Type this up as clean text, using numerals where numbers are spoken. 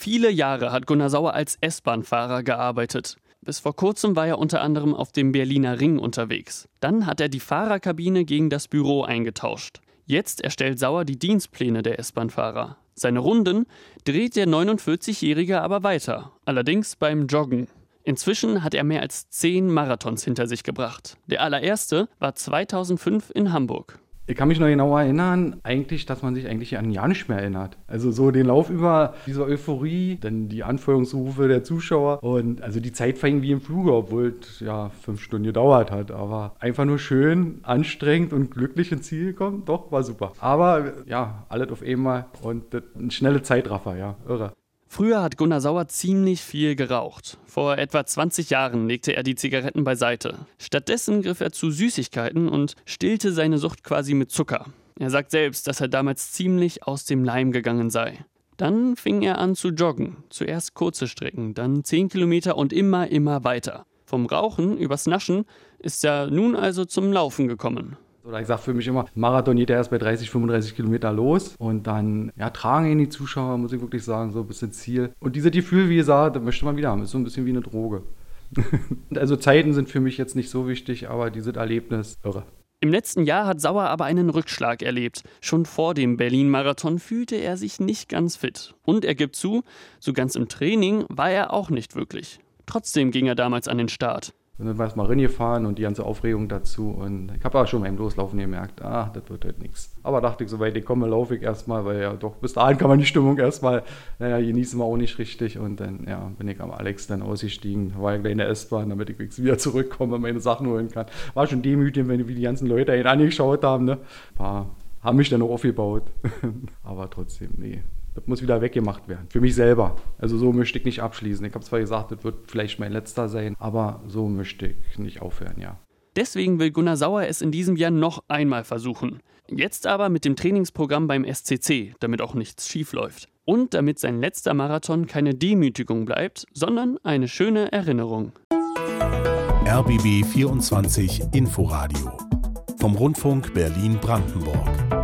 Viele Jahre hat Gunnar Sauer als S-Bahn-Fahrer gearbeitet. Bis vor kurzem war er unter anderem auf dem Berliner Ring unterwegs. Dann hat er die Fahrerkabine gegen das Büro eingetauscht. Jetzt erstellt Sauer die Dienstpläne der S-Bahn-Fahrer. Seine Runden dreht der 49-Jährige aber weiter, allerdings beim Joggen. Inzwischen hat er mehr als 10 Marathons hinter sich gebracht. Der allererste war 2005 in Hamburg. Ich kann mich noch genau erinnern, dass man sich eigentlich an ja nicht mehr erinnert. Also so den Lauf über, diese Euphorie, dann die Anfeuerungsrufe der Zuschauer und also die Zeit verging wie im Fluge, obwohl es 5 Stunden gedauert hat. Aber einfach nur schön, anstrengend und glücklich ins Ziel gekommen, doch, war super. Aber alles auf einmal und ein schnelle Zeitraffer, irre. Früher hat Gunnar Sauer ziemlich viel geraucht. Vor etwa 20 Jahren legte er die Zigaretten beiseite. Stattdessen griff er zu Süßigkeiten und stillte seine Sucht quasi mit Zucker. Er sagt selbst, dass er damals ziemlich aus dem Leim gegangen sei. Dann fing er an zu joggen. Zuerst kurze Strecken, dann 10 Kilometer und immer weiter. Vom Rauchen übers Naschen ist er nun also zum Laufen gekommen. Oder ich sage für mich immer, Marathon geht ja erst bei 30, 35 Kilometer los und dann tragen ihn die Zuschauer, muss ich wirklich sagen, so bis ins Ziel. Und dieses Gefühl, wie gesagt, das möchte man wieder haben, ist so ein bisschen wie eine Droge. Also Zeiten sind für mich jetzt nicht so wichtig, aber dieses Erlebnis, irre. Im letzten Jahr hat Sauer aber einen Rückschlag erlebt. Schon vor dem Berlin-Marathon fühlte er sich nicht ganz fit. Und er gibt zu, so ganz im Training war er auch nicht wirklich. Trotzdem ging er damals an den Start. Und dann war es mal reingefahren und die ganze Aufregung dazu. Und ich habe auch schon beim Loslaufen gemerkt, das wird halt nichts. Aber dachte ich, soweit ich komme, laufe ich erstmal, weil doch bis dahin kann man die Stimmung erstmal, genießen wir auch nicht richtig. Und dann bin ich am Alex dann ausgestiegen, war ja gleich in der S-Bahn, damit ich wieder zurückkomme und meine Sachen holen kann. War schon demütigend, wie die ganzen Leute einen angeschaut haben. Ne? Ein paar haben mich dann auch aufgebaut. Aber trotzdem, nee. Das muss wieder weggemacht werden. Für mich selber. Also so möchte ich nicht abschließen. Ich habe zwar gesagt, das wird vielleicht mein letzter sein, aber so möchte ich nicht aufhören, Deswegen will Gunnar Sauer es in diesem Jahr noch einmal versuchen. Jetzt aber mit dem Trainingsprogramm beim SCC, damit auch nichts schief läuft. Und damit sein letzter Marathon keine Demütigung bleibt, sondern eine schöne Erinnerung. RBB 24 Inforadio vom Rundfunk Berlin-Brandenburg.